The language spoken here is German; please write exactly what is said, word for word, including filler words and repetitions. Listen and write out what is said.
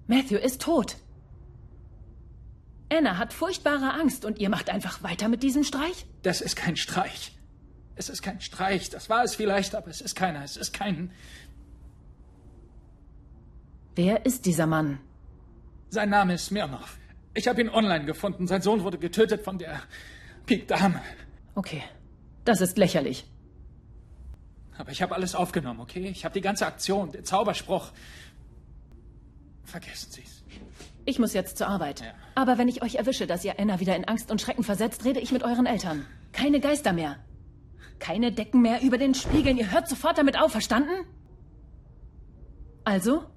Matthew ist tot. Anna hat furchtbare Angst und ihr macht einfach weiter mit diesem Streich? Das ist kein Streich. Es ist kein Streich. Das war es vielleicht, aber es ist keiner. Es ist kein... Wer ist dieser Mann? Sein Name ist Smirnov. Ich habe ihn online gefunden. Sein Sohn wurde getötet von der Pik Dame. Okay, das ist lächerlich. Aber ich habe alles aufgenommen, okay? Ich habe die ganze Aktion, den Zauberspruch. Vergessen Sie's. Ich muss jetzt zur Arbeit. Ja. Aber wenn ich euch erwische, dass ihr Anna wieder in Angst und Schrecken versetzt, rede ich mit euren Eltern. Keine Geister mehr. Keine Decken mehr über den Spiegeln. Ihr hört sofort damit auf, verstanden? Also?